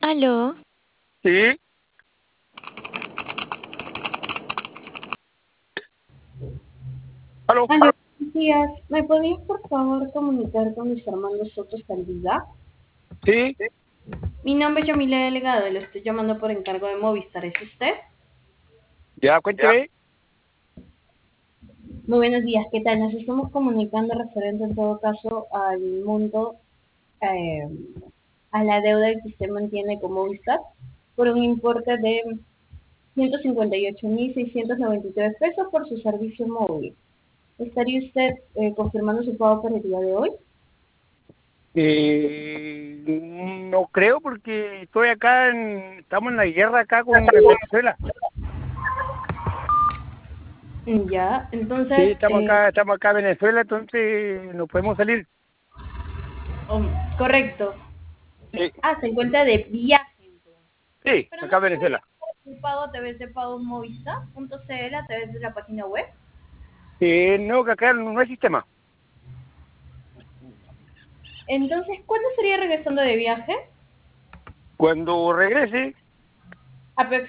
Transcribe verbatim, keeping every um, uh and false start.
Aló. Sí, aló. Aló, buenos días. ¿Me podrías por favor comunicar con Luis Armando Soto Saldívar? Sí, Mi nombre es Yamila Delgado y lo estoy llamando por encargo de Movistar. ¿Es usted? ya cuénteme. Muy buenos días, ¿qué tal? Nos estamos comunicando referente en todo caso al monto, eh, a la deuda que usted mantiene con Movistar por un importe de ciento cincuenta y ocho mil seiscientos noventa y tres pesos por su servicio móvil. ¿Estaría usted eh, confirmando su pago para el día de hoy? Eh, no creo porque estoy acá, en, estamos en la guerra acá con Venezuela. Ya, Sí, entonces, estamos eh, acá, estamos acá en Venezuela, entonces no podemos salir. oh, correcto. Sí, Ah, se encuentra de viaje entonces. sí, Pero acá no en puede Venezuela. hacer un pago a través de pagos movista punto cl a través de la página web. Eh, no, que acá no hay sistema. Entonces, ¿cuándo estaría regresando de viaje? Cuando regrese, Aproximadamente